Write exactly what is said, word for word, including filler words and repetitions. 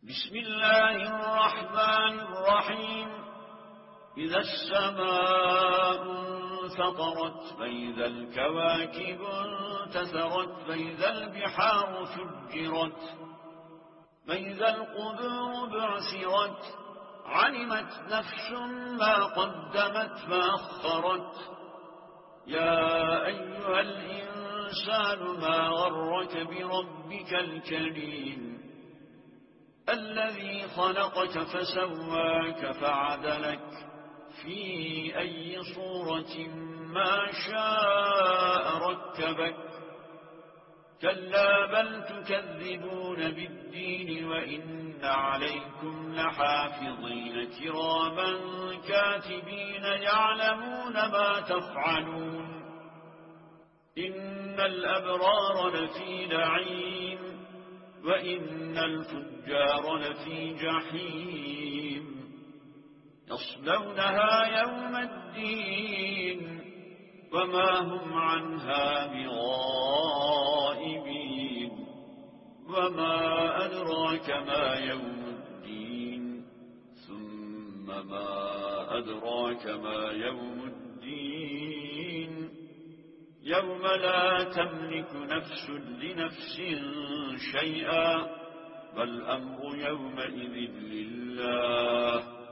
بسم الله الرحمن الرحيم إذا السماء انفطرت فإذا الكواكب انتثرت فإذا البحار سجرت فإذا القبور بعثرت علمت نفس ما قدمت فأخرت يا أيها الإنسان ما غرك بربك الكريم الذي خلقك فسواك فعدلك في أي صورة ما شاء ركبك كلا بل تكذبون بالدين وإن عليكم لحافظين كراما كاتبين يعلمون ما تفعلون إن الأبرار لفي نعيم وإن الفجار لفي جحيم يصلونها يوم الدين وما هم عنها بغائبين وما أدراك ما يوم الدين ثم ما أدراك ما يوم الدين يوم لا تملك نفس لنفس شيئا والأمر يومئذ لله